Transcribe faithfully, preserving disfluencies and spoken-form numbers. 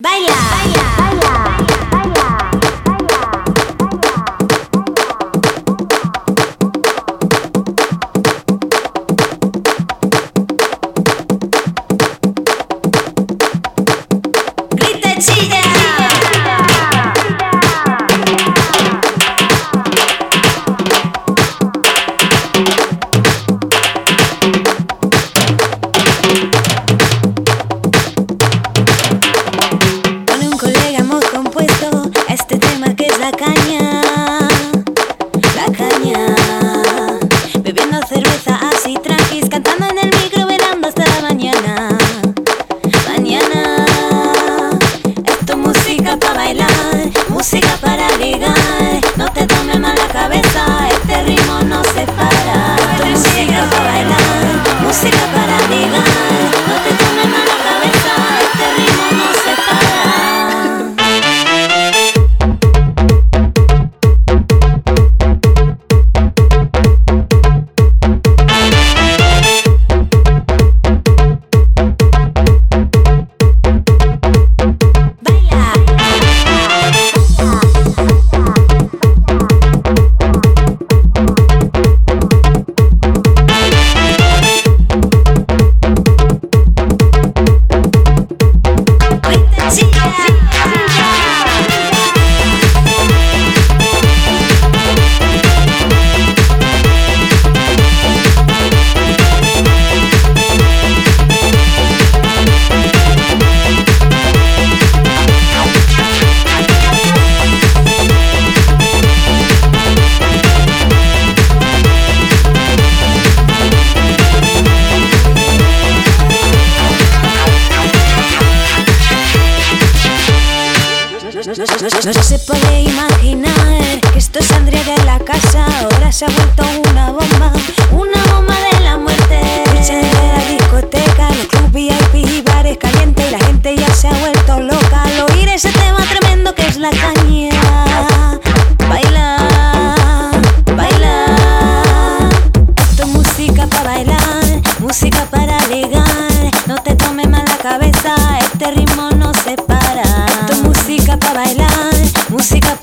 Baila, baila, baila, baila, grita y chilla. Este tema que es la caña, la caña, bebiendo cerveza así tranquis, cantando en el micro, velando hasta la mañana, mañana. Esto es música para bailar, música para ligar, no te tomes mal la cabeza, este ritmo no se para. Esto es música para bailar, música para ligar, no te tomes mal la cabeza, este ritmo no se para. No, no se puede imaginar que esto saldría de la casa. Ahora se ha vuelto una bomba, una bomba de la muerte. Escuchan de la discoteca, los clubs V I P y bares calientes, y la gente ya se ha vuelto loca al oír ese tema tremendo que es la caña. Baila, baila. Esto es música para bailar, música para ligar, no te tomes mal la cabeza, este ritmo no se para. Esto es música para bailar, música